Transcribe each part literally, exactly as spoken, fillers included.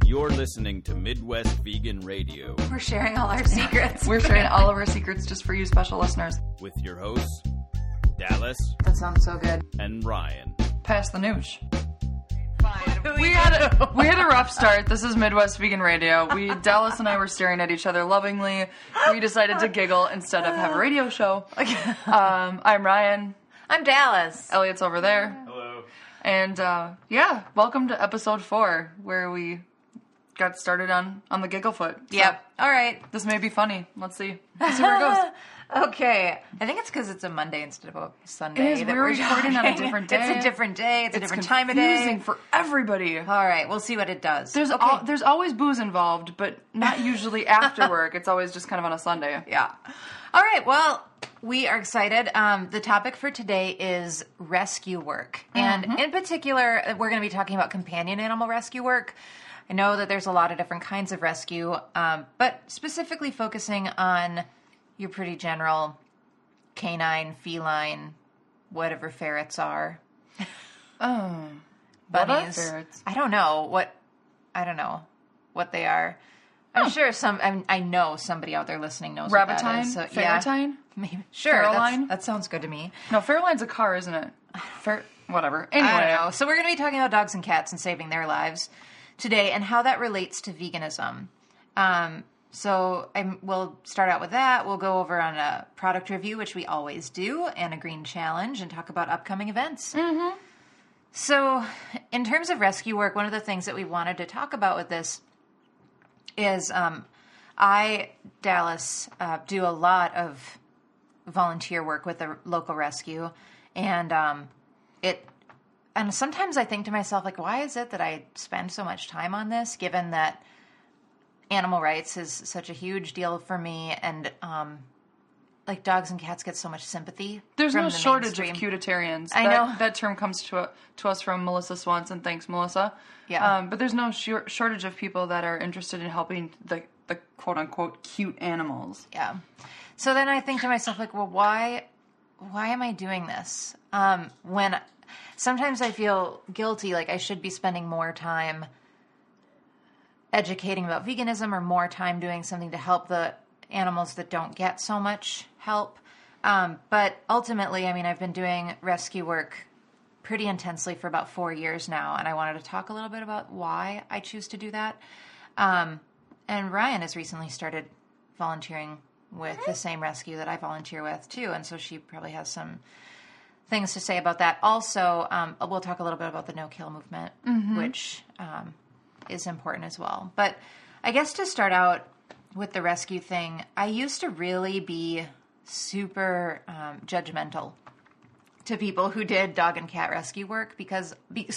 You're listening to Midwest Vegan Radio. We're sharing all our secrets. We're sharing all of our secrets just for you special listeners. With your hosts, Dallas. That sounds so good. And Ryan. Pass the nooch. Fine. We had a, we had a rough start. This is Midwest Vegan Radio. We Dallas and I were staring at each other lovingly. We decided to giggle instead of have a radio show. Um, I'm Ryan. I'm Dallas. Elliot's over there. Hello. And uh, yeah, welcome to episode four, where we got started on, on the Gigglefoot. So yep. All right. This may be funny. Let's see. Let's see where it goes. Okay. I think it's because it's a Monday instead of a Sunday. It is. That We're recording on a different day. It's a different day. It's, It's a different time of day. confusing for everybody. All right. We'll see what it does. There's okay. al- there's always booze involved, but not usually after work. It's always just kind of on a Sunday. Yeah. All right. Well, we are excited. Um, the topic for today is rescue work. And Mm-hmm. in particular, we're going to be talking about companion animal rescue work. I know that there's a lot of different kinds of rescue, um, but specifically focusing on your pretty general canine, feline, whatever ferrets are. Oh. What are Bunnies. ferrets? I don't know what, I don't know what they are. I'm sure some, I, I know somebody out there listening knows what that Rabbitine? is. So, Ferritine? yeah, maybe. Sure. that's- Ferroline? That sounds good to me. No, Fairline's a car, isn't it? Fair, whatever. Anyway. I don't know. So we're going to be talking about dogs and cats and saving their lives today and how that relates to veganism. Um, so I'm, we'll start out with that. We'll go over on a product review, which we always do, and a green challenge, and talk about upcoming events. Mm-hmm. So in terms of rescue work, one of the things that we wanted to talk about with this is um, I, Dallas, uh, do a lot of volunteer work with the local rescue, and um, it And sometimes I think to myself, like, why is it that I spend so much time on this, given that animal rights is such a huge deal for me, and um, like dogs and cats get so much sympathy. There's from no the shortage mainstream. of cutitarians. I that, know. That term comes to, to us from Melissa Swanson. Thanks, Melissa. Yeah. Um, but there's no shor- shortage of people that are interested in helping the, the quote-unquote cute animals. Yeah. So then I think to myself, like, well, why, why am I doing this? Um, when sometimes I feel guilty, like I should be spending more time educating about veganism or more time doing something to help the animals that don't get so much help. Um, but ultimately, I mean, I've been doing rescue work pretty intensely for about four years now, and I wanted to talk a little bit about why I choose to do that. Um, and Ryan has recently started volunteering with the same rescue that I volunteer with, too, and so she probably has some things to say about that. Also, um, we'll talk a little bit about the no-kill movement, mm-hmm. which um, is important as well. But I guess to start out with the rescue thing, I used to really be super um, judgmental to people who did dog and cat rescue work because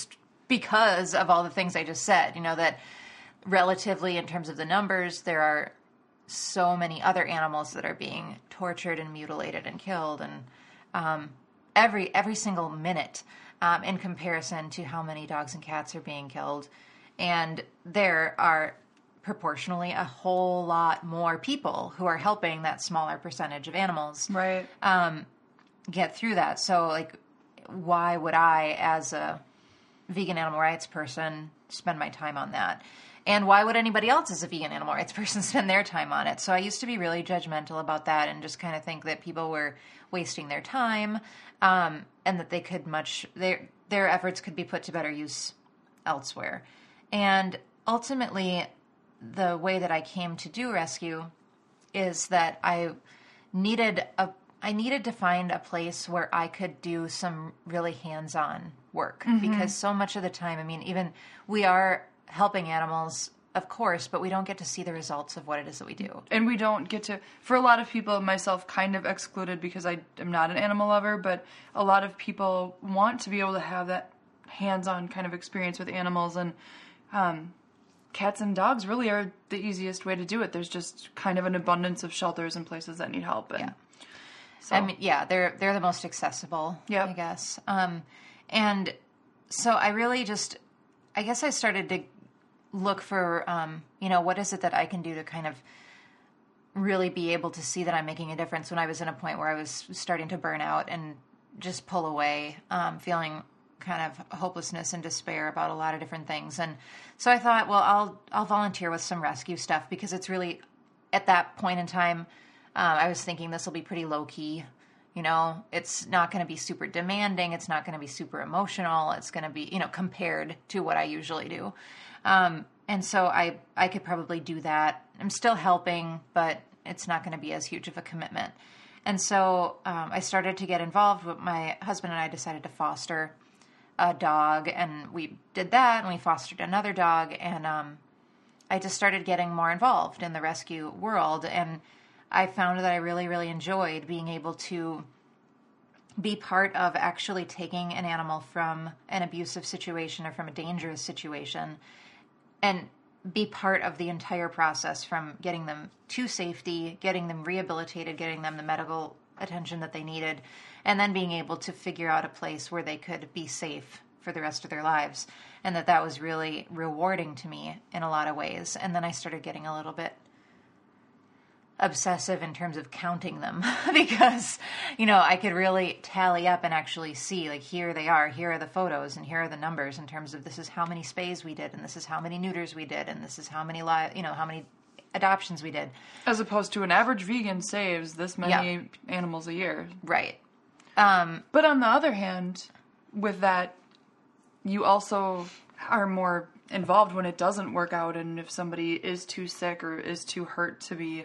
because of all the things I just said. You know, that relatively in terms of the numbers, there are so many other animals that are being tortured and mutilated and killed, and um, every every single minute um, in comparison to how many dogs and cats are being killed. And there are proportionally a whole lot more people who are helping that smaller percentage of animals Right. um, get through that. So, like, why would I, as a vegan animal rights person, spend my time on that? And why would anybody else as a vegan animal rights person spend their time on it? So I used to be really judgmental about that and just kind of think that people were wasting their time um, and that they could much, their, their efforts could be put to better use elsewhere. And ultimately, the way that I came to do rescue is that I needed a, I needed to find a place where I could do some really hands-on work mm-hmm. because so much of the time, I mean, even we are helping animals, of course, but we don't get to see the results of what it is that we do. And we don't get to, for a lot of people, myself kind of excluded because I am not an animal lover, but a lot of people want to be able to have that hands-on kind of experience with animals, and um, cats and dogs really are the easiest way to do it. There's just kind of an abundance of shelters and places that need help. And yeah. So. I mean, yeah, they're they're the most accessible, yep. I guess. Um, and so I really just, I guess I started to look for, um, you know, what is it that I can do to kind of really be able to see that I'm making a difference when I was in a point where I was starting to burn out and just pull away, um, feeling kind of hopelessness and despair about a lot of different things. And so I thought, well, I'll I'll volunteer with some rescue stuff, because it's really, at that point in time, uh, I was thinking this will be pretty low key. You know, it's not going to be super demanding. It's not going to be super emotional. It's going to be, you know, compared to what I usually do. Um, and so I, I could probably do that. I'm still helping, but it's not going to be as huge of a commitment. And so um, I started to get involved. With my husband and I decided to foster a dog, and we did that, and we fostered another dog. And um, I just started getting more involved in the rescue world. And I found that I really, really enjoyed being able to be part of actually taking an animal from an abusive situation or from a dangerous situation and be part of the entire process, from getting them to safety, getting them rehabilitated, getting them the medical attention that they needed, and then being able to figure out a place where they could be safe for the rest of their lives. And that that was really rewarding to me in a lot of ways. And then I started getting a little bit obsessive in terms of counting them because, you know, I could really tally up and actually see, like, here they are, here are the photos, and here are the numbers in terms of this is how many spays we did, and this is how many neuters we did, and this is how many, li- you know, how many adoptions we did. As opposed to an average vegan saves this many Yeah. animals a year. Right. Um, But on the other hand, with that, you also are more involved when it doesn't work out, and if somebody is too sick or is too hurt to be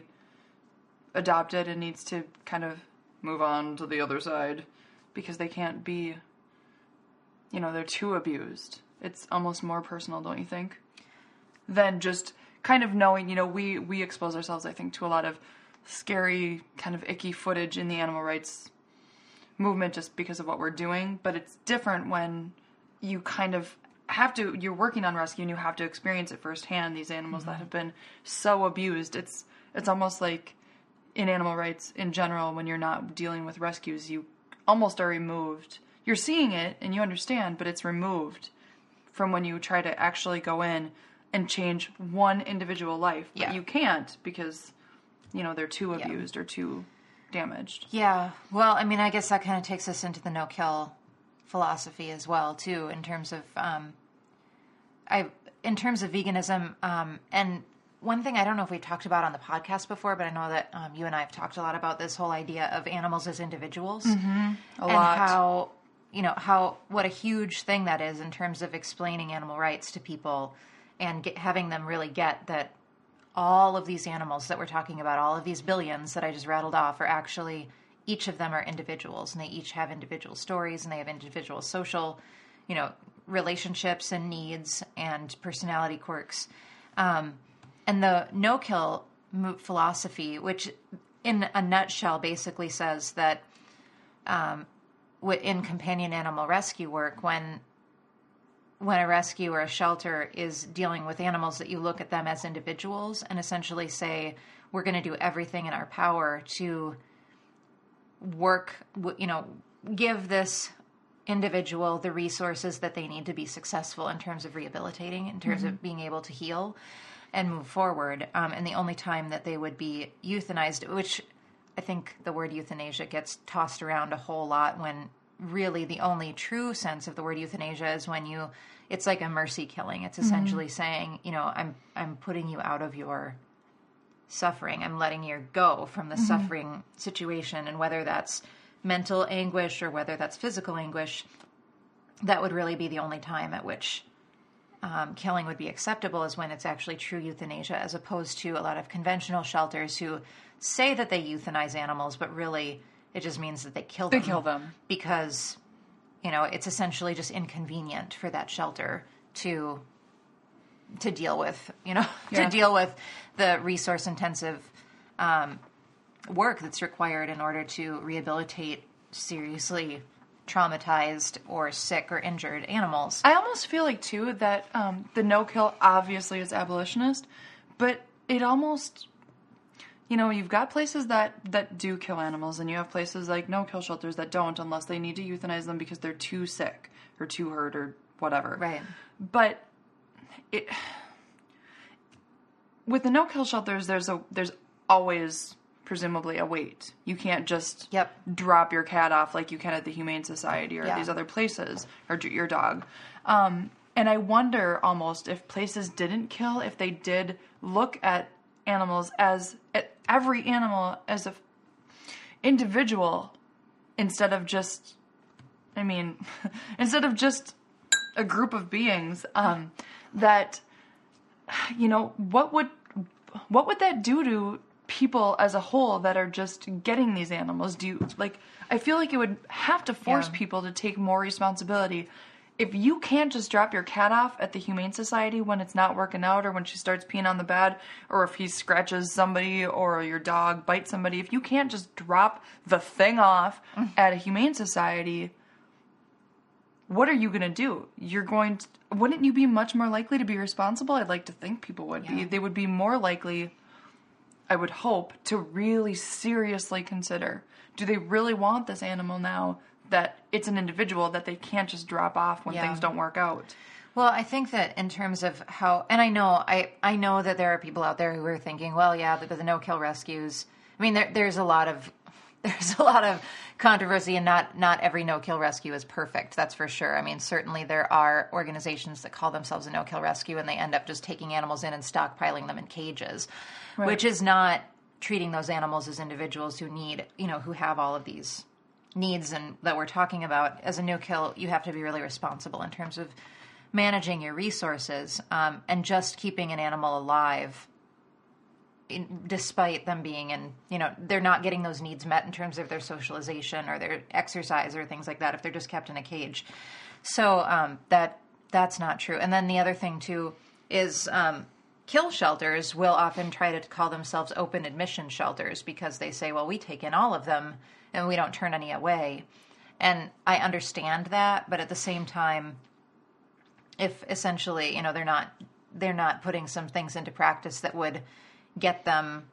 adopted and needs to kind of move on to the other side because they can't be, you know, they're too abused. It's almost more personal, don't you think? Than just kind of knowing, you know, we, we expose ourselves, I think, to a lot of scary, kind of icky footage in the animal rights movement just because of what we're doing. But it's different when you kind of have to, you're working on rescue and you have to experience it firsthand, these animals mm-hmm. that have been so abused. It's, it's almost like, in animal rights in general, when you're not dealing with rescues, you almost are removed. You're seeing it and you understand, but it's removed from when you try to actually go in and change one individual life. But yeah. you can't because, you know, they're too abused yeah. or too damaged. Yeah. Well, I mean, I guess that kind of takes us into the no-kill philosophy as well, too, in terms of, um, I, in terms of veganism, um, and one thing I don't know if we talked about on the podcast before, but I know that um, you and I have talked a lot about this whole idea of animals as individuals. Mm-hmm. A and lot. how, you know, how, what a huge thing that is in terms of explaining animal rights to people and get, having them really get that all of these animals that we're talking about, all of these billions that I just rattled off, are actually, each of them are individuals, and they each have individual stories, and they have individual social, you know, relationships and needs and personality quirks. Um, And the no-kill philosophy, which in a nutshell basically says that um, in companion animal rescue work, when when a rescue or a shelter is dealing with animals, that you look at them as individuals and essentially say, we're going to do everything in our power to work, you know, give this individual the resources that they need to be successful in terms of rehabilitating, in terms mm-hmm. of being able to heal and move forward. Um, and the only time that they would be euthanized, which I think the word euthanasia gets tossed around a whole lot, when really the only true sense of the word euthanasia is when you, it's like a mercy killing. It's essentially mm-hmm. saying, you know, I'm, I'm putting you out of your suffering. I'm letting you go from the mm-hmm. suffering situation. And whether that's mental anguish or whether that's physical anguish, that would really be the only time at which Um, killing would be acceptable, is when it's actually true euthanasia, as opposed to a lot of conventional shelters who say that they euthanize animals, but really it just means that they kill them. They kill them. Because, you know, it's essentially just inconvenient for that shelter to to deal with, you know, yeah. to deal with the resource-intensive um, work that's required in order to rehabilitate seriously traumatized or sick or injured animals. I almost feel like, too, that um, the no-kill obviously is abolitionist, but it almost, you know, you've got places that, that do kill animals, and you have places like no-kill shelters that don't, unless they need to euthanize them because they're too sick or too hurt or whatever. Right. But it, with the no-kill shelters, there's a there's always presumably a weight. You can't just Yep. drop your cat off like you can at the Humane Society or Yeah. these other places, or d- your dog. Um, and I wonder almost if places didn't kill, if they did look at animals as, at every animal as a individual instead of just, I mean, instead of just a group of beings, um, that, you know, what would, what would that do to people as a whole that are just getting these animals? Do you, like, I feel like it would have to force Yeah. people to take more responsibility. If you can't just drop your cat off at the Humane Society when it's not working out, or when she starts peeing on the bed, or if he scratches somebody, or your dog bites somebody, if you can't just drop the thing off at a Humane Society, what are you going to do? You're going to, wouldn't you be much more likely to be responsible? I'd like to think people would be. Yeah. They would be more likely, I would hope, to really seriously consider, do they really want this animal now that it's an individual that they can't just drop off when Yeah. things don't work out? Well, I think that in terms of how, and I know, I, I know that there are people out there who are thinking, well, yeah, the, the no-kill rescues. I mean, there, there's a lot of, there's a lot of controversy, and not, not every no-kill rescue is perfect. That's for sure. I mean, certainly there are organizations that call themselves a no-kill rescue, and they end up just taking animals in and stockpiling them in cages, Right. which is not treating those animals as individuals who need, you know, who have all of these needs and that we're talking about. As a no-kill, you have to be really responsible in terms of managing your resources, um, and just keeping an animal alive, in, despite them being in, you know, they're not getting those needs met in terms of their socialization or their exercise or things like that if they're just kept in a cage. So um, that that's not true. And then the other thing too is um, kill shelters will often try to call themselves open admission shelters because they say, well, we take in all of them and we don't turn any away. And I understand that, but at the same time, if essentially, you know, they're not they're not putting some things into practice that would get them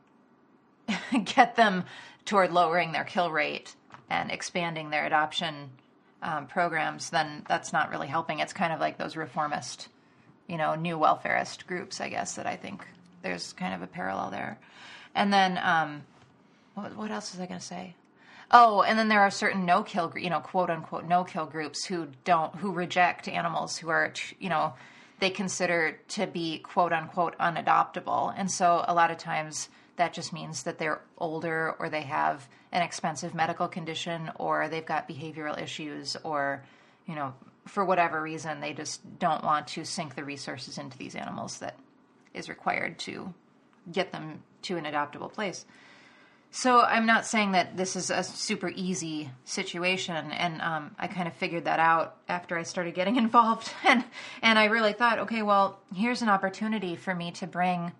get them toward lowering their kill rate and expanding their adoption um, programs, then that's not really helping. It's kind of like those reformist, you know, new welfarist groups, I guess, that I think there's kind of a parallel there. And then, um, what, what else was I going to say? Oh, and then there are certain no-kill, you know, quote-unquote no-kill groups who don't, who reject animals who are, you know, they consider to be quote-unquote unadoptable. And so a lot of times that just means that they're older, or they have an expensive medical condition, or they've got behavioral issues, or, you know, for whatever reason, they just don't want to sink the resources into these animals that is required to get them to an adoptable place. So I'm not saying that this is a super easy situation, and um, I kind of figured that out after I started getting involved, and and I really thought, okay, well, here's an opportunity for me to bring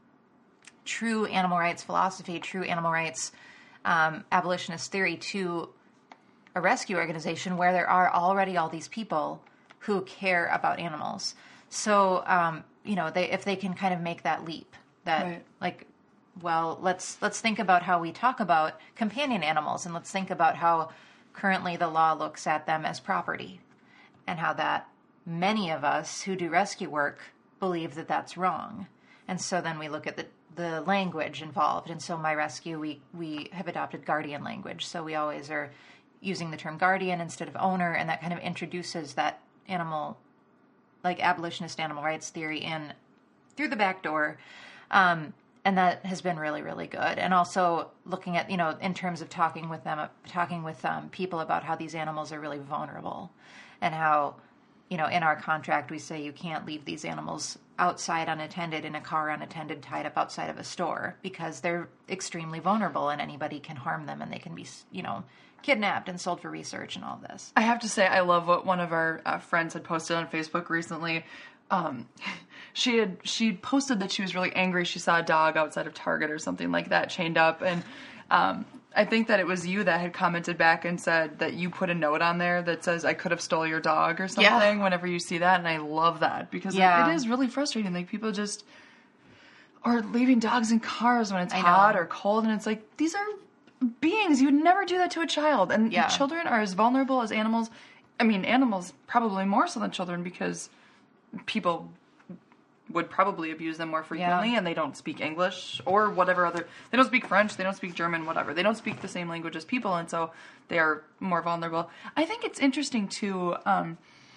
true animal rights philosophy, true animal rights um, abolitionist theory to a rescue organization where there are already all these people who care about animals. So, um, you know, they if they can kind of make that leap, that Right. like, well, let's let's think about how we talk about companion animals, and let's think about how currently the law looks at them as property, and how that many of us who do rescue work believe that that's wrong. And so then we look at the the language involved. And so my rescue, we we have adopted guardian language. So we always are using the term guardian instead of owner, and that kind of introduces that animal, like abolitionist animal rights theory in through the back door. Um, and that has been really, really good. And also looking at, you know, in terms of talking with them, talking with um, people about how these animals are really vulnerable, and how, you know, in our contract we say you can't leave these animals outside unattended, in a car unattended, tied up outside of a store, because they're extremely vulnerable and anybody can harm them, and they can be, you know, kidnapped and sold for research and all this. I have to say, I love what one of our uh, friends had posted on Facebook recently. Um, she had she posted that she was really angry. She saw a dog outside of Target or something like that, chained up, and um, I think that it was you that had commented back and said that you put a note on there that says, "I could have stole your dog" or something. Yeah. Whenever you see that, and I love that, because Yeah. it, it is really frustrating. Like, people just are leaving dogs in cars when it's I hot know. or cold, and it's like, these are beings. You would never do that to a child, and Yeah. children are as vulnerable as animals. I mean, animals probably more so than children, because people would probably abuse them more frequently, yeah. and they don't speak English or whatever other, they don't speak French, they don't speak German, whatever. They don't speak the same language as people, and so they are more vulnerable. I think it's interesting too, um,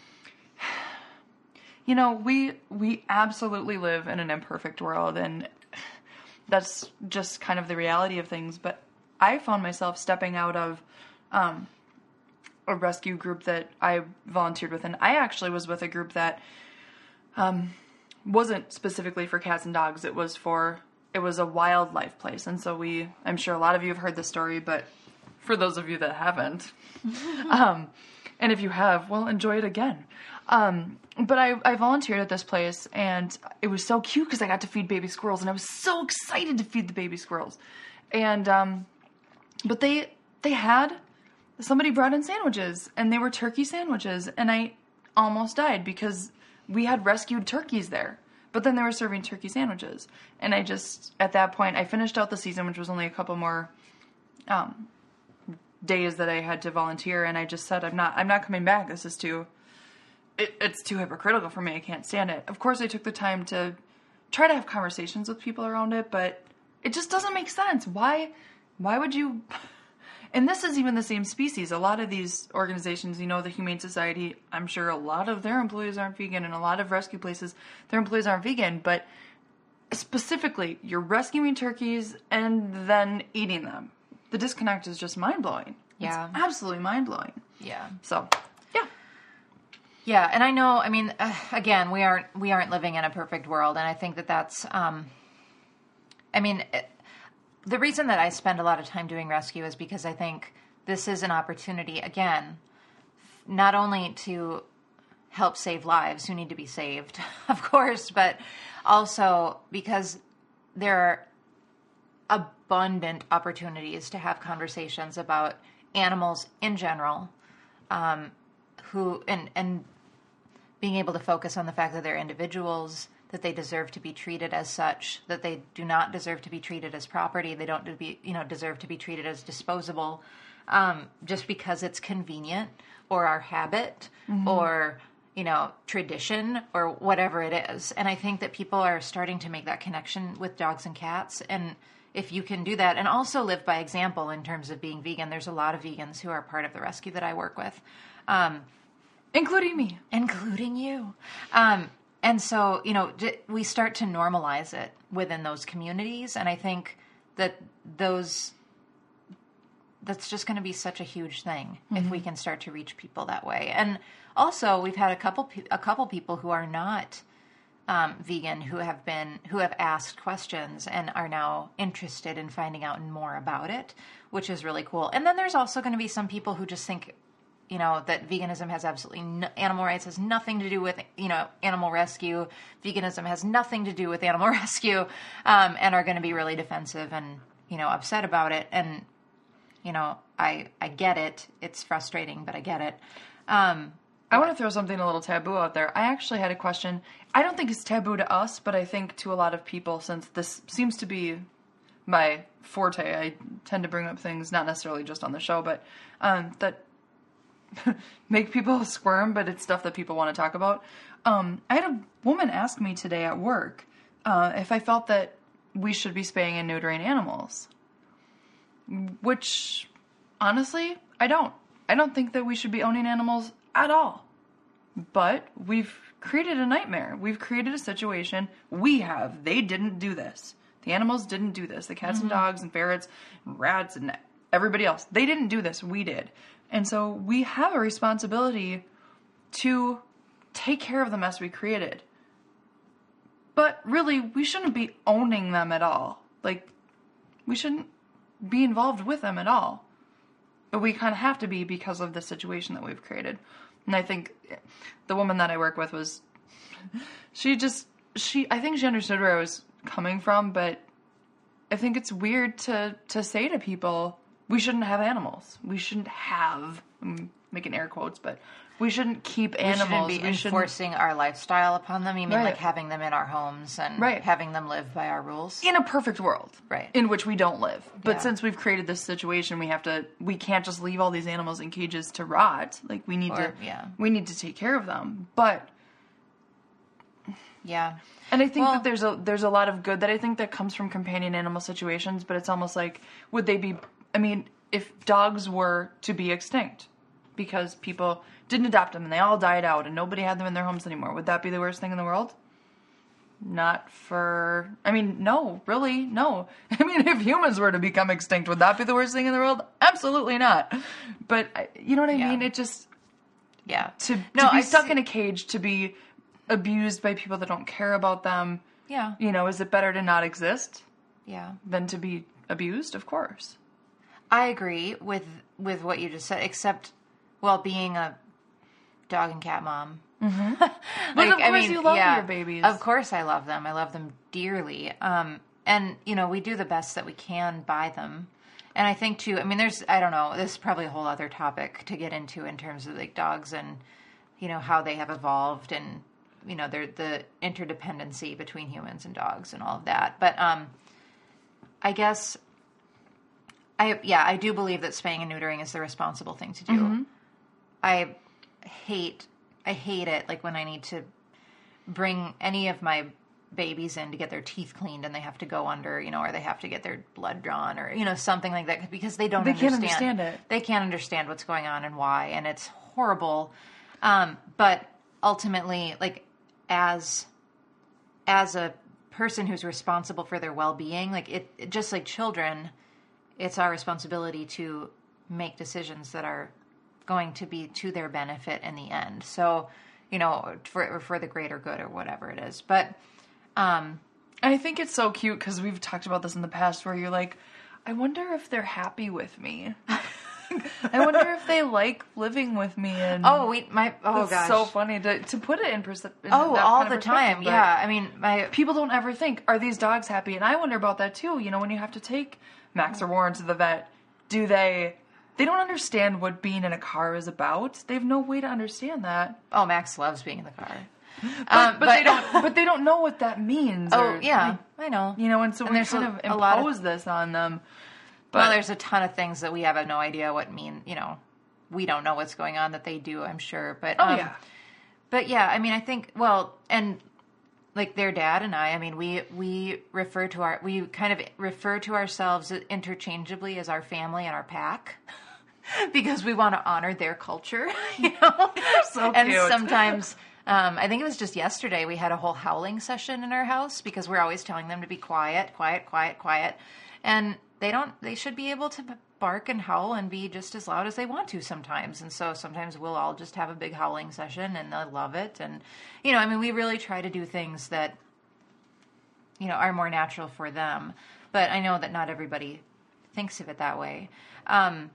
you know, we, we absolutely live in an imperfect world, and that's just kind of the reality of things, but I found myself stepping out of, um, a rescue group that I volunteered with, and I actually was with a group that, um, wasn't specifically for cats and dogs. It was for, it was a wildlife place. And so we, I'm sure a lot of you have heard this story, but for those of you that haven't, um, and if you have, well, enjoy it again. Um, but I, I volunteered at this place, and it was so cute because I got to feed baby squirrels, and I was so excited to feed the baby squirrels. And, um, but they, they had, somebody brought in sandwiches, and they were turkey sandwiches, and I almost died because we had rescued turkeys there, but then they were serving turkey sandwiches. And I just, at that point, I finished out the season, which was only a couple more, um, days that I had to volunteer. And I just said, I'm not, I'm not coming back. This is too, it, it's too hypocritical for me. I can't stand it. Of course, I took the time to try to have conversations with people around it, but it just doesn't make sense. Why, why would you... And this is even the same species. A lot of these organizations, you know, the Humane Society, I'm sure a lot of their employees aren't vegan, and a lot of rescue places, their employees aren't vegan, but specifically, you're rescuing turkeys and then eating them. The disconnect is just mind-blowing. Yeah. It's absolutely mind-blowing. Yeah. So, yeah. Yeah, and I know, I mean, uh, again, we aren't, we aren't living in a perfect world, and I think that that's, um, I mean... It, the reason that I spend a lot of time doing rescue is because I think this is an opportunity, again, not only to help save lives who need to be saved, of course, but also because there are abundant opportunities to have conversations about animals in general, um, who and and being able to focus on the fact that they're individuals, that they deserve to be treated as such, that they do not deserve to be treated as property, they don't to be, you know, deserve to be treated as disposable, um, just because it's convenient or our habit mm-hmm. or, you know, tradition or whatever it is. And I think that people are starting to make that connection with dogs and cats. And if you can do that and also live by example in terms of being vegan, there's a lot of vegans who are part of the rescue that I work with. Um, including me. Including you. Um, And so, you know, we start to normalize it within those communities. And I think that those, that's just going to be such a huge thing mm-hmm. if we can start to reach people that way. And also we've had a couple, a couple people who are not um, vegan who have been, who have asked questions and are now interested in finding out more about it, which is really cool. And then there's also going to be some people who just think, you know, that veganism has absolutely no, animal rights has nothing to do with, you know, animal rescue. Veganism has nothing to do with animal rescue, um, and are going to be really defensive and, you know, upset about it. And, you know, I, I get it. It's frustrating, but I get it. Um, I want to throw something a little taboo out there. I actually had a question. I don't think it's taboo to us, but I think to a lot of people, since this seems to be my forte, I tend to bring up things, not necessarily just on the show, but um, that make people squirm, but it's stuff that people want to talk about. Um, I had a woman ask me today at work uh, if I felt that we should be spaying and neutering animals. Which, honestly, I don't. I don't think that we should be owning animals at all. But we've created a nightmare. We've created a situation. We have. They didn't do this. The animals didn't do this. The cats mm-hmm. and dogs and ferrets and rats and everybody else. They didn't do this. We did. And so we have a responsibility to take care of the mess we created. But really, we shouldn't be owning them at all. Like, we shouldn't be involved with them at all. But we kind of have to be because of the situation that we've created. And I think the woman that I work with was, she just, she, I think she understood where I was coming from, but I think it's weird to, to say to people, we shouldn't have animals. We shouldn't have, I'm making air quotes, but we shouldn't keep animals. We shouldn't be we enforcing shouldn't... our lifestyle upon them. You mean right. like having them in our homes and right. having them live by our rules? In a perfect world. Right. In which we don't live. But yeah. since we've created this situation, we have to, we can't just leave all these animals in cages to rot. Like, we need or, to, yeah. we need to take care of them. But Yeah. And I think Well- that there's a there's a lot of good that I think that comes from companion animal situations, but it's almost like, would they be, I mean, if dogs were to be extinct because people didn't adopt them and they all died out and nobody had them in their homes anymore, would that be the worst thing in the world? Not for, I mean, no, really, no. I mean, if humans were to become extinct, would that be the worst thing in the world? Absolutely not. But, I- you know what I Yeah. mean? It just, Yeah. to, No, to be I stuck see- in a cage, to be abused by people that don't care about them, Yeah. you know, is it better to not exist Yeah. than to be abused? Of course. I agree with with what you just said, except, well, being a dog and cat mom. Mm-hmm. But of course you love your babies. Of course I love them. I love them dearly. Um, and, you know, we do the best that we can by them. And I think, too, I mean, there's, I don't know, this is probably a whole other topic to get into in terms of, like, dogs and, you know, how they have evolved and, you know, they're, the interdependency between humans and dogs and all of that. But um, I guess... I yeah, I do believe that spaying and neutering is the responsible thing to do. Mm-hmm. I hate I hate it like when I need to bring any of my babies in to get their teeth cleaned and they have to go under, you know, or they have to get their blood drawn or, you know, something like that because they don't They understand. can't understand it. They can't understand what's going on and why, and it's horrible. Um, but ultimately, like as as a person who's responsible for their well-being, like it, it just like children, it's our responsibility to make decisions that are going to be to their benefit in the end. So, you know, for for the greater good or whatever it is. But um, I think it's so cute because we've talked about this in the past where you're like, I wonder if they're happy with me. I wonder if they like living with me. And oh, we my oh it's gosh, so funny to to put it in perspective. oh, all the time. Yeah, I mean, my people don't ever think, are these dogs happy? And I wonder about that too. You know, when you have to take Max or Warren to the vet, do they, they don't understand what being in a car is about. They have no way to understand that. oh, Max loves being in the car. But, Um, but, they don't, but they don't know what that means. Oh or, yeah, like, I know. you know, and so And we there's kind a- of a lot of- impose this on them. But Well, there's a ton of things that we have no idea what mean. You know, we don't know what's going on that they do. I'm sure, but oh um, yeah. But yeah, I mean, I think, well, and like their dad and I, I mean, we, we refer to our, we kind of refer to ourselves interchangeably as our family and our pack because we want to honor their culture, you know? So and cute. sometimes, um, I think it was just yesterday, we had a whole howling session in our house because we're always telling them to be quiet, quiet, quiet, quiet. And they don't, they should be able to bark and howl and be just as loud as they want to sometimes. And so sometimes we'll all just have a big howling session and they'll love it. And, you know, I mean, we really try to do things that, you know, are more natural for them. But I know that not everybody thinks of it that way. Um,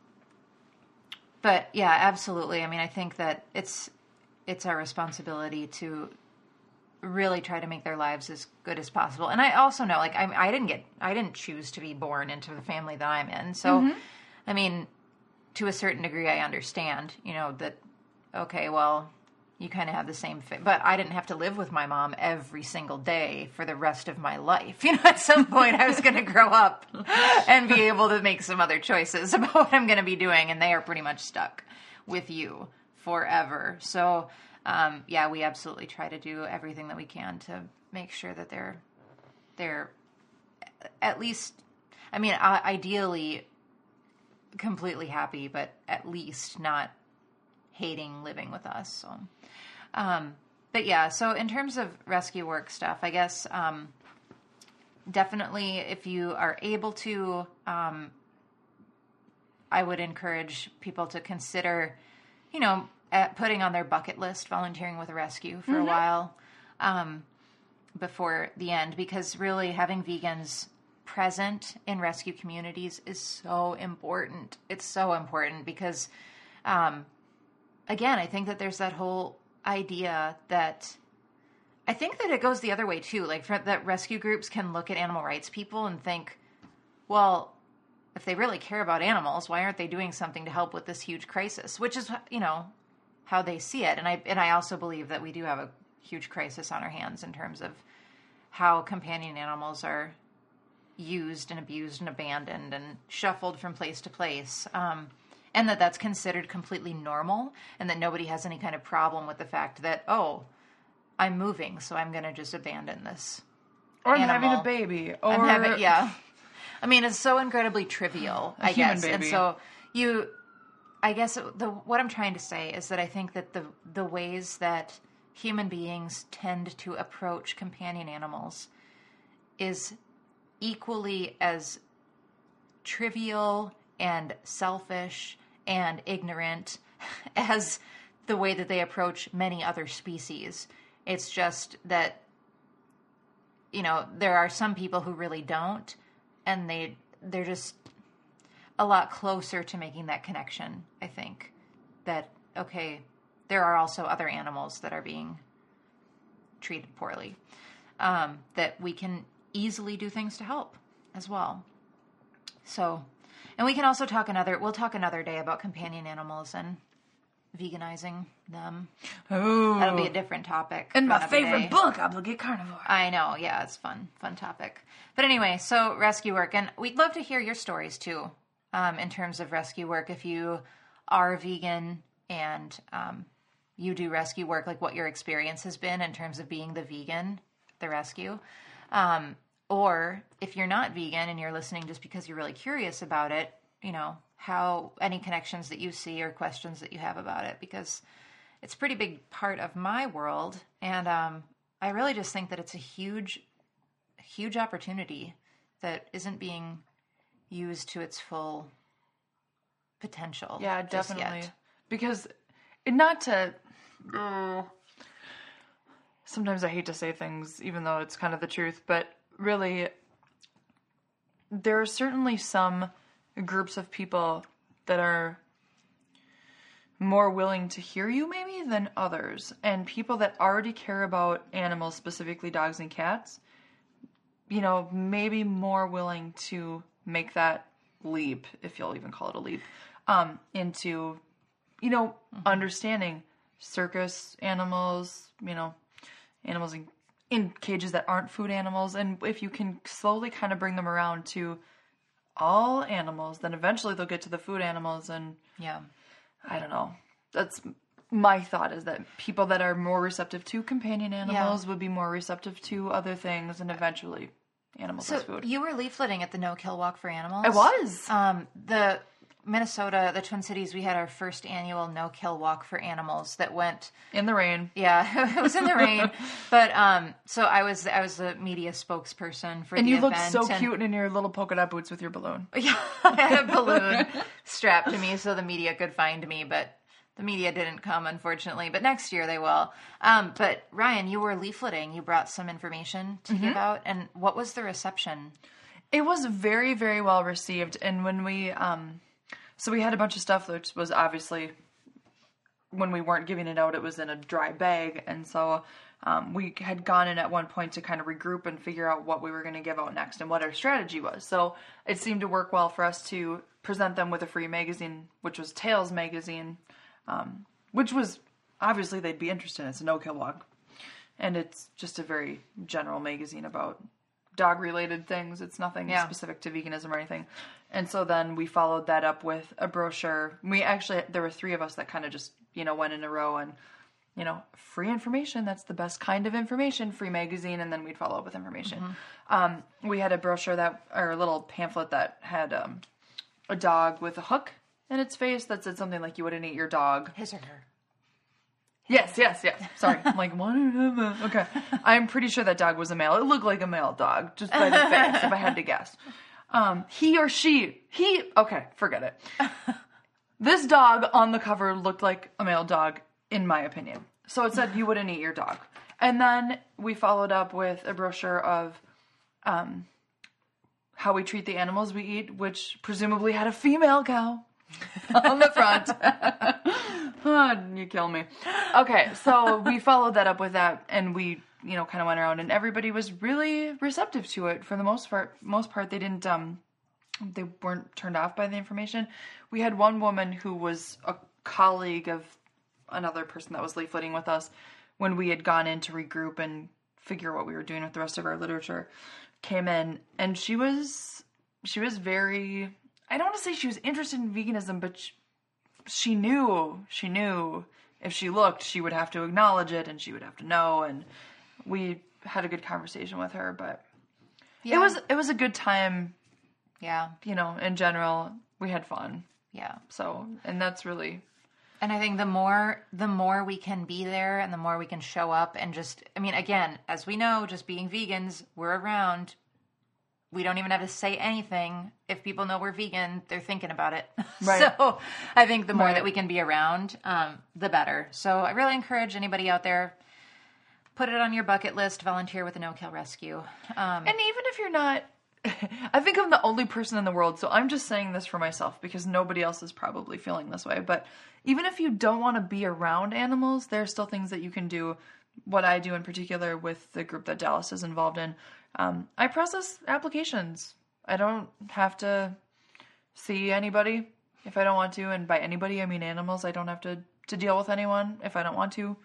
but yeah, absolutely. I mean, I think that it's, it's our responsibility to really try to make their lives as good as possible. And I also know, like, I, I didn't get, I didn't choose to be born into the family that I'm in. So, Mm-hmm. I mean, to a certain degree, I understand, you know, that, okay, well, you kind of have the same thing, but I didn't have to live with my mom every single day for the rest of my life. You know, at some point I was going to grow up and be able to make some other choices about what I'm going to be doing. And they are pretty much stuck with you forever. So, Um, yeah, we absolutely try to do everything that we can to make sure that they're, they're at least, I mean, uh, ideally completely happy, but at least not hating living with us. So, um, but yeah, so in terms of rescue work stuff, I guess, um, definitely if you are able to, um, I would encourage people to consider, you know, at putting on their bucket list, volunteering with a rescue for mm-hmm. a while um, before the end, because really having vegans present in rescue communities is so important. It's so important because, um, again, I think that there's that whole idea that I think that it goes the other way too. Like for, that rescue groups can look at animal rights people and think, well, if they really care about animals, why aren't they doing something to help with this huge crisis? Which is, you know, how they see it. And I and I also believe that we do have a huge crisis on our hands in terms of how companion animals are used and abused and abandoned and shuffled from place to place. Um, and that that's considered completely normal and that nobody has any kind of problem with the fact that, oh, I'm moving, so I'm going to just abandon this. Or I'm animal. having a baby. Or I'm having, yeah. I mean, it's so incredibly trivial, A I human guess. baby. And so you, I guess the what I'm trying to say is that I think that the the ways that human beings tend to approach companion animals is equally as trivial and selfish and ignorant as the way that they approach many other species. It's just that, you know, there are some people who really don't, and they they're just a lot closer to making that connection, I think. That, okay, there are also other animals that are being treated poorly, um, that we can easily do things to help as well. So, and we can also talk another, we'll talk another day about companion animals and veganizing them. Ooh. That'll be a different topic. And my another favorite day. book, Obligate Carnivore. I know, yeah, it's fun, fun topic. But anyway, so rescue work, and we'd love to hear your stories too, um, in terms of rescue work. If you are vegan and um, you do rescue work, like what your experience has been in terms of being the vegan, the rescue. Um, or if you're not vegan and you're listening just because you're really curious about it, you know, how any connections that you see or questions that you have about it, because it's a pretty big part of my world. And um, I really just think that it's a huge, huge opportunity that isn't being used to its full potential. Yeah, just definitely. yet. Because, not to... Uh, sometimes I hate to say things, even though it's kind of the truth, but really, there are certainly some groups of people that are more willing to hear you maybe than others. And people that already care about animals, specifically dogs and cats, you know, maybe more willing to make that leap, if you'll even call it a leap, um, into, you know, mm-hmm. understanding circus animals, you know, animals in, in cages that aren't food animals. And if you can slowly kind of bring them around to all animals, then eventually they'll get to the food animals. And yeah, I don't know. That's my thought, is that people that are more receptive to companion animals yeah. would be more receptive to other things, and eventually animals so as food. You were leafleting at the No Kill Walk for Animals. I was. Um, the Minnesota, the Twin Cities, we had our first annual No Kill Walk for Animals that went in the rain. Yeah, it was in the rain. But um, so I was I was the media spokesperson for and the you event. looked so and, cute in your little polka dot boots with your balloon. Yeah, I had a balloon strapped to me so the media could find me, but the media didn't come, unfortunately. But next year they will. Um, but Ryan, you were leafleting. You brought some information to mm-hmm. give out. And what was the reception? It was very, very well received. And when we... Um, So we had a bunch of stuff that was obviously, when we weren't giving it out, it was in a dry bag. And so um, we had gone in at one point to kind of regroup and figure out what we were going to give out next and what our strategy was. So it seemed to work well for us to present them with a free magazine, which was Tails Magazine, um, which was, obviously they'd be interested in. It's a no-kill walk. And it's just a very general magazine about dog-related things. It's nothing yeah. specific to veganism or anything. And so then we followed that up with a brochure. We actually, there were three of us that kind of just, you know, went in a row and, you know, free information. That's the best kind of information, free magazine. And then we'd follow up with information. Mm-hmm. Um, we had a brochure that, or a little pamphlet that had um, a dog with a hook in its face that said something like, you wouldn't eat your dog. His or her. Yes, yes, yes. Sorry. I'm like, what? Okay. I'm pretty sure that dog was a male. It looked like a male dog, just by the face, if I had to guess. Um, he or she, he, okay, forget it. This dog on the cover looked like a male dog, in my opinion. So it said, you wouldn't eat your dog. And then we followed up with a brochure of um, how we treat the animals we eat, which presumably had a female cow on the front. Oh, you kill me. Okay, so we followed that up with that, and we, you know, kind of went around, and everybody was really receptive to it for the most part. Most part, they didn't, um, they weren't turned off by the information. We had one woman who was a colleague of another person that was leafleting with us when we had gone in to regroup and figure what we were doing with the rest of our literature. Came in, and she was, she was very, I don't want to say she was interested in veganism, but she, she knew, she knew if she looked, she would have to acknowledge it and she would have to know. And we had a good conversation with her, but Yeah. it was it was a good time. Yeah. You know, in general, we had fun. Yeah. So, and that's really. And I think the more the more we can be there and the more we can show up and just, I mean, again, as we know, just being vegans, we're around. We don't even have to say anything. If people know we're vegan, they're thinking about it. Right. So I think the more Right. that we can be around, um, the better. So I really encourage anybody out there, put it on your bucket list, volunteer with the No-Kill Rescue. Um, And even if you're not, I think I'm the only person in the world, so I'm just saying this for myself because nobody else is probably feeling this way. But even if you don't want to be around animals, there are still things that you can do. What I do in particular with the group that Dallas is involved in, um, I process applications. I don't have to see anybody if I don't want to, and by anybody I mean animals. I don't have to, to deal with anyone if I don't want to.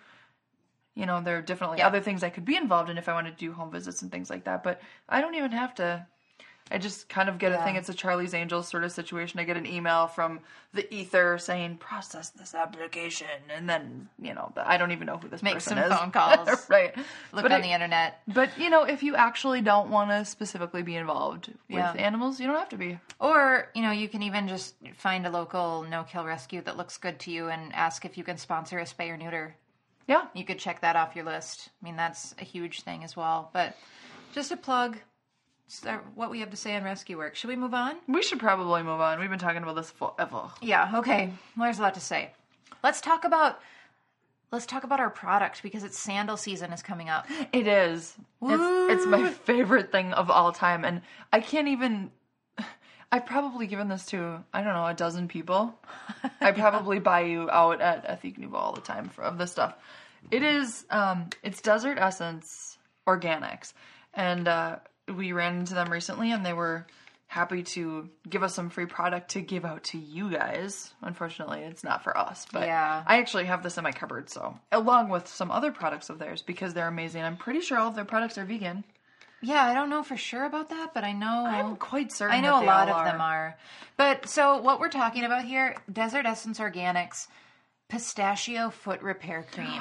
You know, there are definitely Yeah. other things I could be involved in if I wanted to do home visits and things like that, but I don't even have to. I just kind of get Yeah. a thing. It's a Charlie's Angels sort of situation. I get an email from the ether saying, process this application. And then, you know, I don't even know who this Make person some is. phone calls. Right. look but on I- the internet. But, you know, if you actually don't want to specifically be involved with Yeah. animals, you don't have to be. Or, you know, you can even just find a local no-kill rescue that looks good to you and ask if you can sponsor a spay or neuter. Yeah. You could check that off your list. I mean, that's a huge thing as well. But just a plug, start what we have to say on rescue work. Should we move on? We should probably move on. We've been talking about this forever. Yeah, okay. Well, there's a lot to say. Let's talk about let's talk about our product because it's sandal season is coming up. It is. It's, it's my favorite thing of all time. And I can't even... I've probably given this to, I don't know, a dozen people. I probably buy you out at Ethique Nouveau all the time for, of this stuff. It is, um, it's Desert Essence Organics. And uh, we ran into them recently and they were happy to give us some free product to give out to you guys. Unfortunately, it's not for us. But Yeah. I actually have this in my cupboard, so. Along with some other products of theirs because they're amazing. I'm pretty sure all of their products are vegan. Yeah, I don't know for sure about that, but I know I'm quite certain I know that a they lot all of them are. But so what we're talking about here, Desert Essence Organics Pistachio Foot Repair Cream.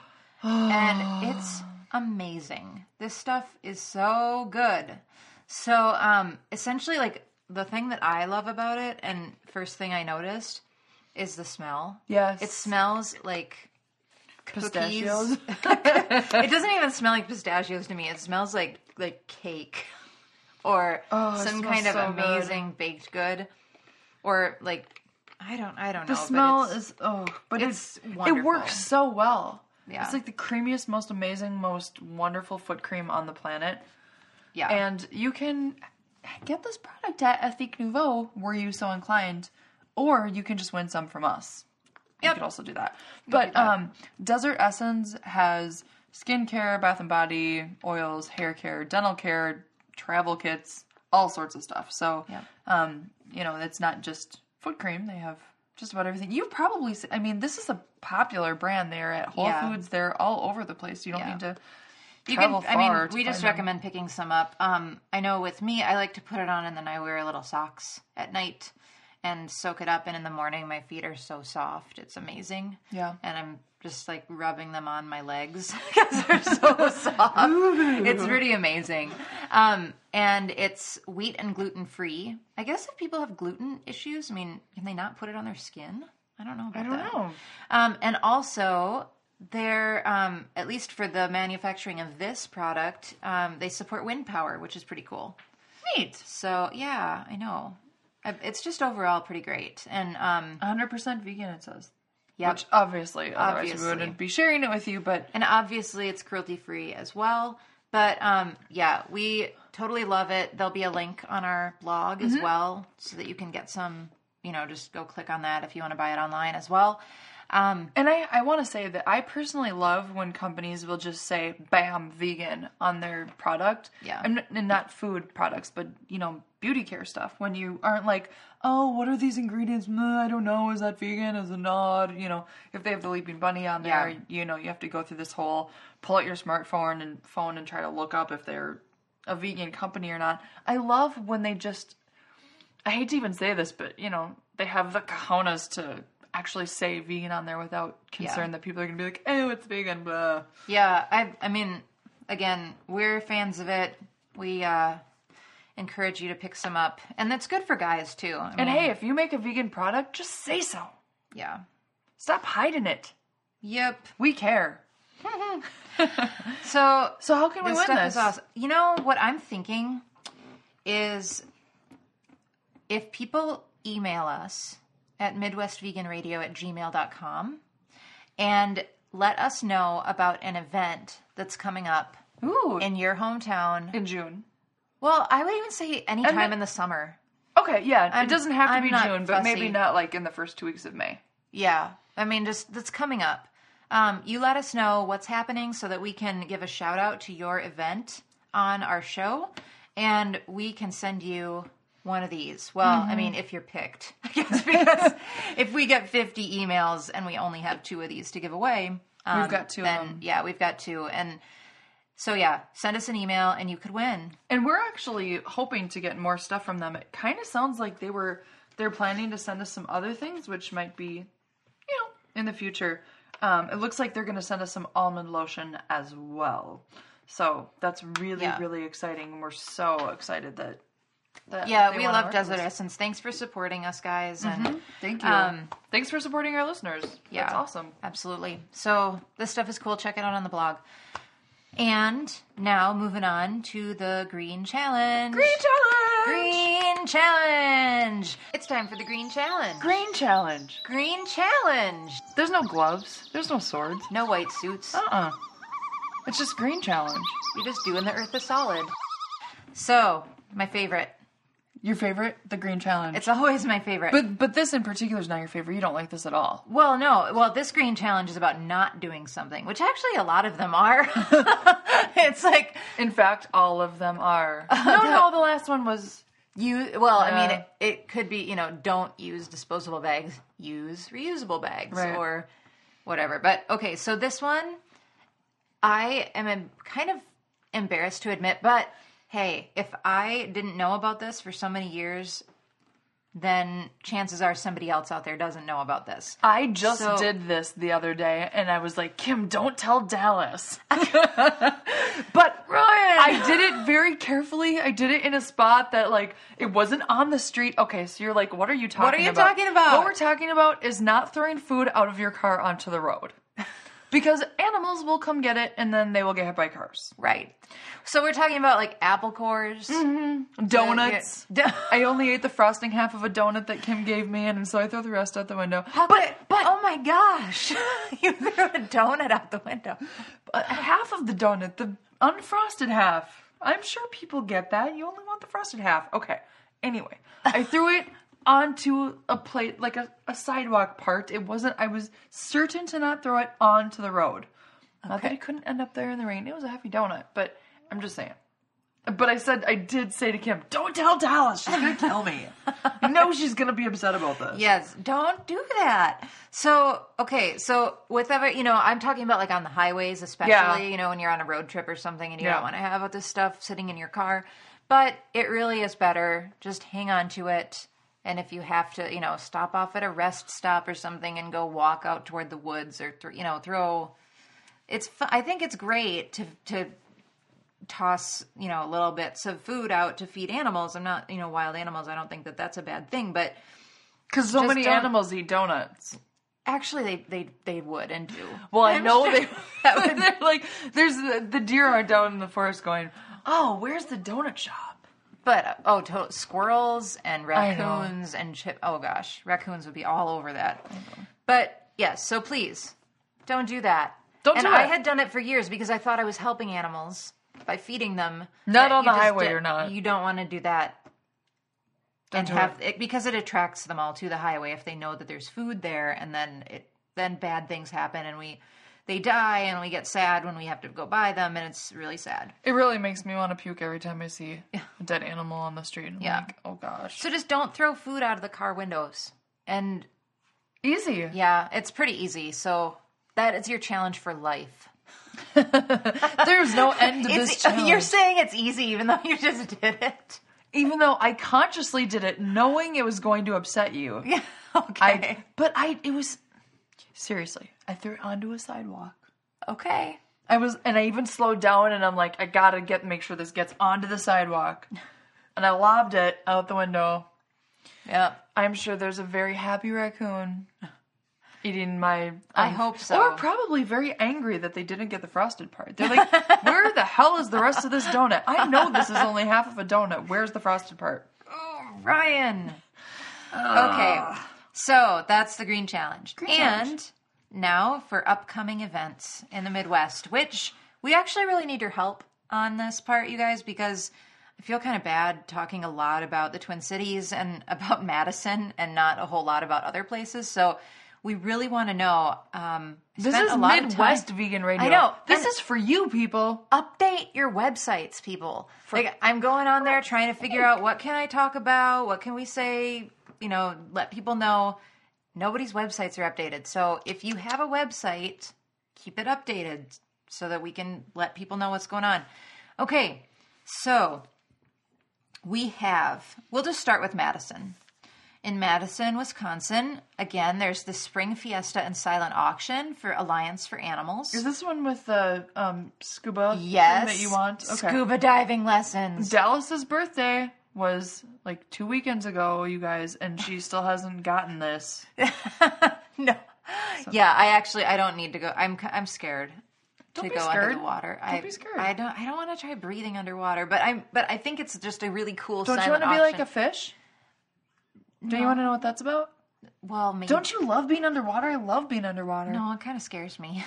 And it's amazing. This stuff is so good. So um essentially like the thing that I love about it and first thing I noticed is the smell. Yes. It smells like Pistachios. cookies. It doesn't even smell like pistachios to me. It smells like like cake or Oh, it some smells kind of so good. amazing baked good or like I don't I don't The know. but smell it's- is oh, but it's it's, it wonderful. works so well. Yeah. It's like the creamiest, most amazing, most wonderful foot cream on the planet. yeah. And you can get this product at Ethique Nouveau, were you so inclined, or you can just win some from us. You Yep. could also do that. do But that. um, Desert Essence has skincare, bath and body, oils, hair care, dental care, travel kits, all sorts of stuff. So, Yeah. um, you know, it's not just foot cream. They have just about everything. You've probably, se- I mean, this is a popular brand. They're at Whole Yeah. Foods. They're all over the place. You don't Yeah. need to You travel can, I far mean, to we just find them. recommend picking some up. Um, I know with me, I like to put it on and then I wear little socks at night and soak it up. And in the morning, my feet are so soft. It's amazing. Yeah. And I'm just like rubbing them on my legs because they're so soft. It's pretty amazing. Um, and it's wheat and gluten free. I guess if people have gluten issues, I mean, can they not put it on their skin? I don't know about I don't that. know. Um, and also, they're, um, at least for the manufacturing of this product, um, they support wind power, which is pretty cool. Neat. So, yeah, I know. I- It's just overall pretty great. And, um, one hundred percent vegan, it says. yeah, Which obviously, otherwise Obviously. we wouldn't be sharing it with you, but and obviously it's cruelty free as well. But, um, yeah, we totally love it. There'll be a link on our blog as well so that you can get some, you know, just go click on that if you want to buy it online as well. Um, and I, I want to say that I personally love when companies will just say, bam, vegan on their product. Yeah. And, and not food products, but, you know, beauty care stuff. When you aren't like, oh, what are these ingredients? Nah, I don't know. Is that vegan? Is it not? You know, if they have the Leaping Bunny on there, Yeah. you know, you have to go through this whole, pull out your smartphone and phone and try to look up if they're a vegan company or not. I love when they just, I hate to even say this, but, you know, they have the cojones to actually say vegan on there without concern Yeah. that people are going to be like, oh, it's vegan, blah. Yeah, I I mean, again, we're fans of it. We uh, encourage you to pick some up. And that's good for guys, too. I And mean, hey, if you make a vegan product, just say so. Yeah. Stop hiding it. Yep. We care. So, So how can we this win stuff this? is awesome. You know, what I'm thinking is if people email us at midwestveganradio at gmail dot com and let us know about an event that's coming up Ooh, in, in your hometown. in June. Well, I would even say any And time the- in the summer. Okay, yeah. I'm- it doesn't have to I'm be not June, but maybe fussy. not like in the first two weeks of May. Yeah. I mean, just that's coming up. Um, you let us know what's happening so that we can give a shout out to your event on our show, and we can send you one of these. Well, Mm-hmm. I mean, if you're picked, I guess, because if we get fifty emails and we only have two of these to give away, um, We've got two of then, them. Yeah, we've got two. And so, yeah, send us an email and you could win. And we're actually hoping to get more stuff from them. It kind of sounds like they were they're planning to send us some other things, which might be, you know, in the future. Um, it looks like they're going to send us some almond lotion as well. So that's really, Yeah. really exciting. And we're so excited that. that Yeah, they we wanna love work with Desert us. Essence. Thanks for supporting us, guys. And Thank you. Um, Thanks for supporting our listeners. Yeah. That's awesome. Absolutely. So this stuff is cool. Check it out on the blog. And now moving on to the Green Challenge. Green challenge. Green Challenge. It's time for the Green Challenge. Green challenge. Green Challenge. There's no gloves. There's no swords. No white suits. Uh-uh. It's just green challenge. You're just doing the earth a solid. So, my favorite. Your favorite? The green challenge. It's always my favorite. But but this in particular is not your favorite. You don't like this at all. Well, no. Well, this green challenge is about not doing something, which actually a lot of them are. It's like In fact, all of them are. No, no, the last one was you. Well, I mean, Yeah. it, it could be, you know, don't use disposable bags, use reusable bags, Right. or whatever. But okay, so this one, I am em- kind of embarrassed to admit, but hey, if I didn't know about this for so many years, then chances are somebody else out there doesn't know about this. I just So- did this the other day, and I was like, Kim, don't tell Dallas. But Ryan! I did it very carefully. I did it in a spot that, like, it wasn't on the street. Okay, so you're like, what are you talking about? What are you talking about? What we're talking about is not throwing food out of your car onto the road. Because animals will come get it, and then they will get hit by cars. Right. So we're talking about like apple cores. Donuts. Uh, yeah. I only ate the frosting half of a donut that Kim gave me, and so I threw the rest out the window. How but could- oh my gosh, you threw a donut out the window. uh, half of the donut, the unfrosted half. I'm sure people get that. You only want the frosted half. Okay. Anyway, I threw it onto a plate, like a, a sidewalk part. It wasn't, I was certain to not throw it onto the road. Not that Okay. it couldn't end up there in the rain. It was a heavy donut, but I'm just saying. But I said, I did say to Kim, don't tell Dallas. She's going to kill me. You know she's going to be upset about this. Yes, don't do that. So, okay, so with every, you know, I'm talking about like on the highways, especially, Yeah. you know, when you're on a road trip or something and you Yeah. don't want to have all this stuff sitting in your car. But it really is better. Just hang on to it. And if you have to, you know, stop off at a rest stop or something and go walk out toward the woods or, th- you know, throw, it's, fu- I think it's great to, to, toss, you know, little bits of food out to feed animals. I'm not, you know, wild animals. I don't think that that's a bad thing, but Because so Just many don't- animals eat donuts. actually they, they, they would and do. Well, I I'm know sure they. that would- They're like, there's the, the deer are down in the forest going, oh, where's the donut shop? But, uh, oh, to- squirrels and I know. raccoons and chip. Oh gosh, raccoons would be all over that. But yes, so please don't do that. Don't and do I it. had done it for years because I thought I was helping animals by feeding them. Not But on you the just highway, di- you're not. You don't want to do that. Don't and do have it. because it attracts them all to the highway if they know that there's food there, and then it then bad things happen and we they die and we get sad when we have to go buy them, and it's really sad. It really makes me want to puke every time I see a dead animal on the street. I'm Yeah. like, oh gosh. So just don't throw food out of the car windows. And Easy. yeah, it's pretty easy. So that is your challenge for life. There's no end to this It's, challenge. you're saying it's easy even though you just did it. Even though I consciously did it knowing it was going to upset you. Yeah. Okay. I, but I, it was, seriously, I threw it onto a sidewalk. Okay. I was, and I even slowed down and I'm like, I gotta get, make sure this gets onto the sidewalk. And I lobbed it out the window. Yeah. I'm sure there's a very happy raccoon eating my... Um, I hope so. Or probably very angry that they didn't get the frosted part. They're like, where the hell is the rest of this donut? I know this is only half of a donut. Where's the frosted part? Oh, Ryan. Okay. So that's the Green Challenge. Green and Challenge. Now for upcoming events in the Midwest, which we actually really need your help on this part, you guys, because I feel kind of bad talking a lot about the Twin Cities and about Madison and not a whole lot about other places. So we really want to know. Um, This spent is a lot of Midwest time- Vegan Radio. I know. This And- is for you, people. Update your websites, people. Like, I'm going on there trying to figure out what can I talk about, what can we say, you know, let people know. Nobody's websites are updated. So if you have a website, keep it updated so that we can let people know what's going on. Okay, so we have, we'll just start with Madison. In Madison, Wisconsin, again, there's the Spring Fiesta and Silent Auction for Alliance for Animals. Is this one with the um, scuba Yes. thing that you want? Okay. Scuba diving lessons. Dallas's birthday was like two weekends ago, you guys, and she still hasn't gotten this. No. Yeah, I actually I don't need to go. I'm I'm scared Don't to be go under scared. the water. Don't I, be scared. I don't I don't want to try breathing underwater, but I'm but I think it's just a really cool Don't you silent want to be like a auction. fish? Do you want to know what that's about? Well, maybe. Don't you love being underwater? I love being underwater. No, it kind of scares me.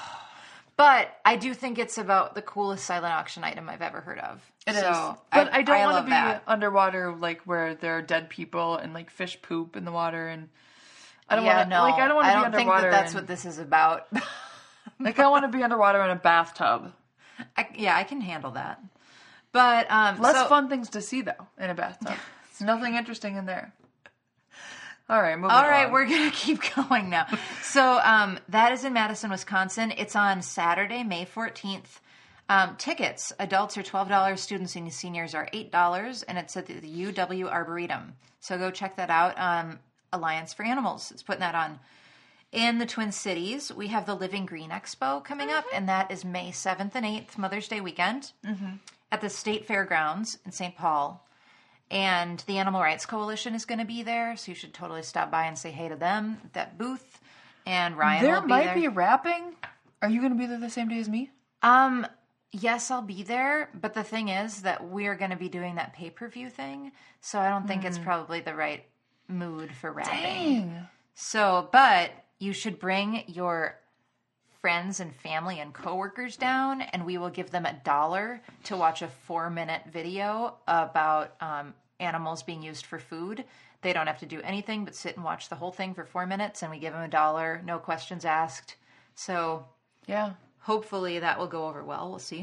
But I do think it's about the coolest silent auction item I've ever heard of. It is. so But I, don't want love to be that. underwater like where there are dead people and like fish poop in the water and I don't yeah, want to no, like I don't want to be think underwater. that that's and- what this is about. like I want to be underwater in a bathtub. I, yeah, I can handle that. But um, Less so, fun things to see though in a bathtub. There's nothing interesting in there. All right, moving All right, on. we're going to keep going now. So um, that is in Madison, Wisconsin. It's on Saturday, May fourteenth. Um, tickets, adults are twelve dollars, students and seniors are eight dollars, and it's at the U W Arboretum. So go check that out. Um, Alliance for Animals is putting that on. In the Twin Cities, we have the Living Green Expo coming mm-hmm. up, and that is May seventh and eighth, Mother's Day weekend, mm-hmm. at the State Fairgrounds in Saint Paul. And the Animal Rights Coalition is going to be there, so you should totally stop by and say hey to them at that booth. And Ryan there will be might there. be rapping. Are you going to be there the same day as me? Um, yes, I'll be there. But the thing is that we're going to be doing that pay-per-view thing, so I don't think mm. it's probably the right mood for rapping. Dang. So, but you should bring your friends and family and coworkers down, and we will give them a dollar to watch a four-minute video about um, animals being used for food. They don't have to do anything but sit and watch the whole thing for four minutes, and we give them a dollar, no questions asked. So, yeah, hopefully that will go over well. We'll see.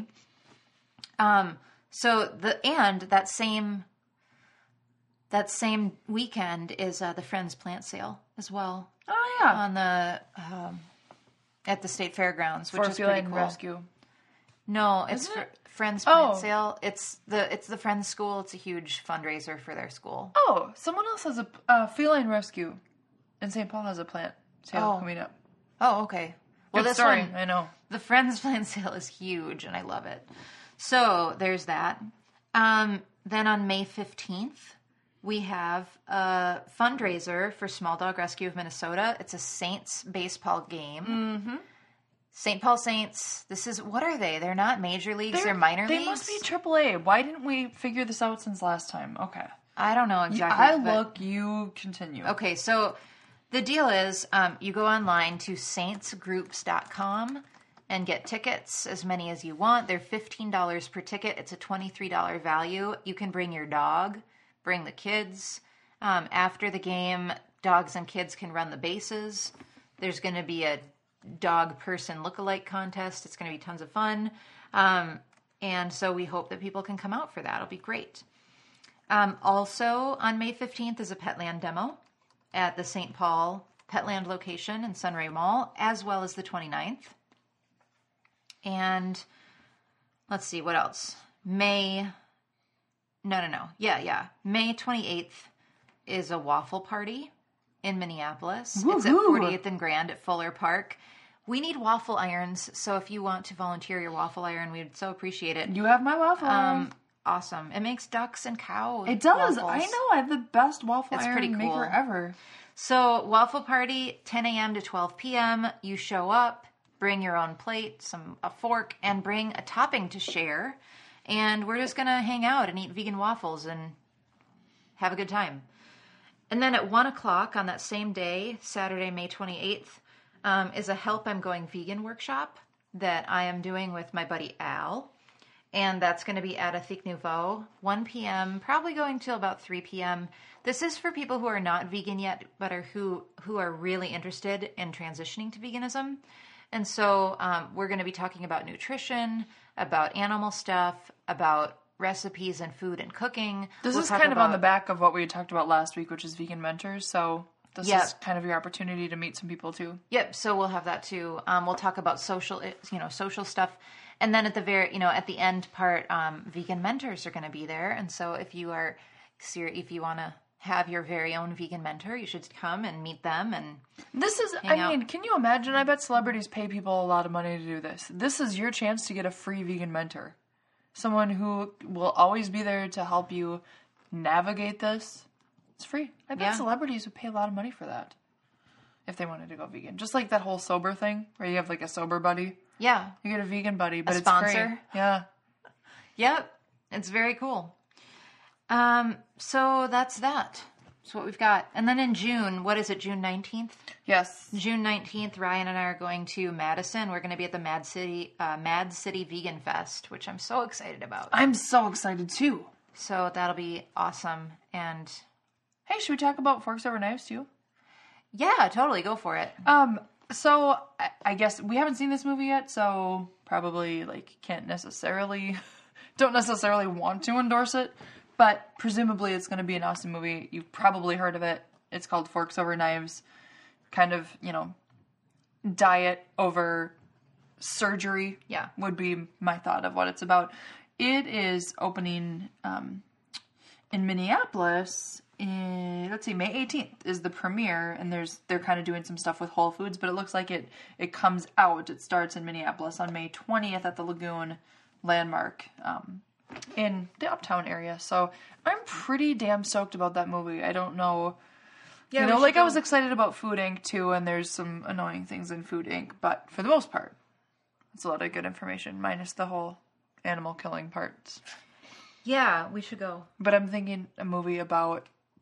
Um. So the and that same that same weekend is uh, the Friends Plant Sale as well. Oh yeah, on the. Um, At the State Fairgrounds, which for is pretty feline cool. rescue. No, it's Isn't for it? Friends Plant Oh. Sale. It's the it's the Friends School. It's a huge fundraiser for their school. Oh, someone else has a uh, feline rescue, and Saint Paul has a plant sale Oh. coming up. Oh, okay. Well, Good this story, one, I know. the Friends Plant Sale is huge, and I love it. So there's that. Um, then on May fifteenth, we have a fundraiser for Small Dog Rescue of Minnesota. It's a Saints baseball game. Mm-hmm. Saint Paul Saints, this is, what are they? They're not major leagues, they're, they're minor they leagues? They must be triple A. Why didn't we figure this out since last time? Okay. I don't know exactly. I but- look, you continue. Okay, so the deal is um, you go online to saints groups dot com and get tickets, as many as you want. They're fifteen dollars per ticket. It's a twenty-three dollars value. You can bring your dog, bring the kids. Um, after the game, dogs and kids can run the bases. There's going to be a dog person lookalike contest. It's going to be tons of fun. Um, and so we hope that people can come out for that. It'll be great. Um, also on May fifteenth is a Petland demo at the Saint Paul Petland location in Sunray Mall, as well as the twenty-ninth. And let's see, what else? May No, no, no. Yeah, yeah. May twenty-eighth is a waffle party in Minneapolis. Woo-hoo. It's at forty-eighth and Grand at Fuller Park. We need waffle irons, so if you want to volunteer your waffle iron, we'd so appreciate it. You have my waffle iron. Um, awesome. It makes ducks and cows. It does. Waffles. I know. I have the best waffle It's iron pretty cool. maker ever. So, waffle party, ten a.m. to twelve p.m. You show up, bring your own plate, some a fork, and bring a topping to share. And we're just going to hang out and eat vegan waffles and have a good time. And then at one o'clock on that same day, Saturday, May twenty-eighth, um, is a Help I'm Going Vegan workshop that I am doing with my buddy Al. And that's going to be at Athique Nouveau, one p.m., probably going till about three p.m. This is for people who are not vegan yet, but are who, who are really interested in transitioning to veganism. And so um, we're going to be talking about nutrition, about animal stuff, about recipes and food and cooking. This We'll is talk kind of on about- the back of what we talked about last week, which is vegan mentors. So this Yep. is kind of your opportunity to meet some people too. Yep. So we'll have that too. Um, we'll talk about social, you know, social stuff. And then at the very, you know, at the end part, um, vegan mentors are going to be there. And so if you are, ser- if you want to have your very own vegan mentor, you should come and meet them. And This is, Hang I out. mean, can you imagine? I bet celebrities pay people a lot of money to do this. This is your chance to get a free vegan mentor. Someone who will always be there to help you navigate this. It's free. I bet Yeah. celebrities would pay a lot of money for that if they wanted to go vegan. Just like that whole sober thing where you have like a sober buddy. yeah, You get a vegan buddy, but A it's free. sponsor. Yeah. yep, it's very cool. Um, so that's that. That's what we've got. And then in June, what is it? June nineteenth. Yes. June nineteenth, Ryan and I are going to Madison. We're going to be at the Mad City uh, Mad City Vegan Fest, which I'm so excited about. I'm so excited too. So that'll be awesome. And Hey, should we talk about Forks Over Knives too? yeah, totally, go for it. Um, so I, I guess we haven't seen this movie yet, so probably like can't necessarily, don't necessarily want to endorse it, but presumably it's going to be an awesome movie. You've probably heard of it. It's called Forks Over Knives. Kind of, you know, diet over surgery. Yeah. Would be my thought of what it's about. It is opening um, in Minneapolis. In, let's see, May eighteenth is the premiere, and there's they're kind of doing some stuff with Whole Foods, but it looks like it it comes out. It starts in Minneapolis on May twentieth at the Lagoon Landmark um, in the Uptown area. So I'm pretty damn stoked about that movie. I don't know. Yeah, you we know, should like I go. was excited about Food Incorporated too, and there's some annoying things in Food Incorporated, but for the most part, it's a lot of good information, minus the whole animal killing parts. Yeah, we should go. But I'm thinking a movie about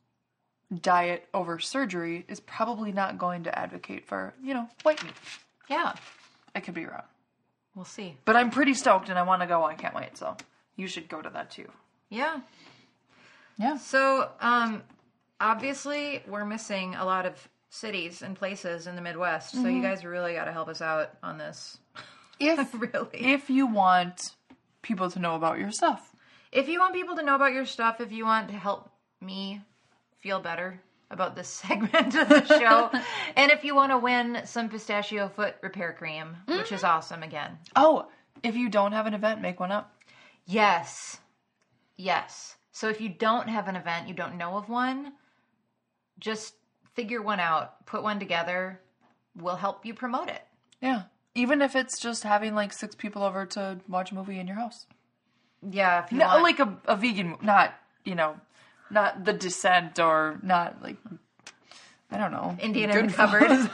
diet over surgery is probably not going to advocate for, you know, white meat. Yeah, I could be wrong. we'll see. But I'm pretty stoked and I want to go. I can't wait. So you should go to that too. Yeah. Yeah. So, um, obviously, we're missing a lot of cities and places in the Midwest. So you guys really got to help us out on this. If Really. if you want people to know about your stuff. If you want people to know about your stuff, if you want to help me feel better about this segment of the show, and if you want to win some pistachio foot repair cream, which is awesome again. Oh, if you don't have an event, make one up. Yes. Yes. So if you don't have an event, you don't know of one, just figure one out, put one together. We'll help you promote it. Yeah. Even if it's just having like six people over to watch a movie in your house. Yeah, if you No, want. like a, a vegan, not, you know, not The Descent or not like, I don't know. Indian in the Goodfellas. cupboard.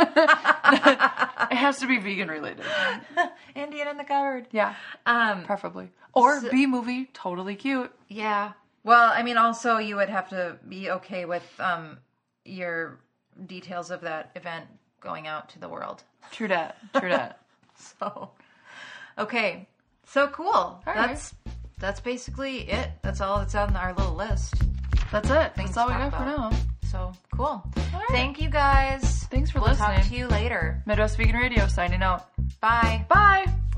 It has to be vegan related. Indian in the cupboard. Yeah, Um, preferably. Or So- B-movie, totally cute. yeah. Well, I mean, also you would have to be okay with um, your details of that event going out to the world. True dat, true dat. So, okay. So cool. All that's that's basically it. That's all that's on our little list. That's it. Things That's all we to got talk for about. now. So cool. right. Thank you guys. Thanks for we'll listening. Talk to you later. Midwest Vegan Radio signing out. Bye. Bye!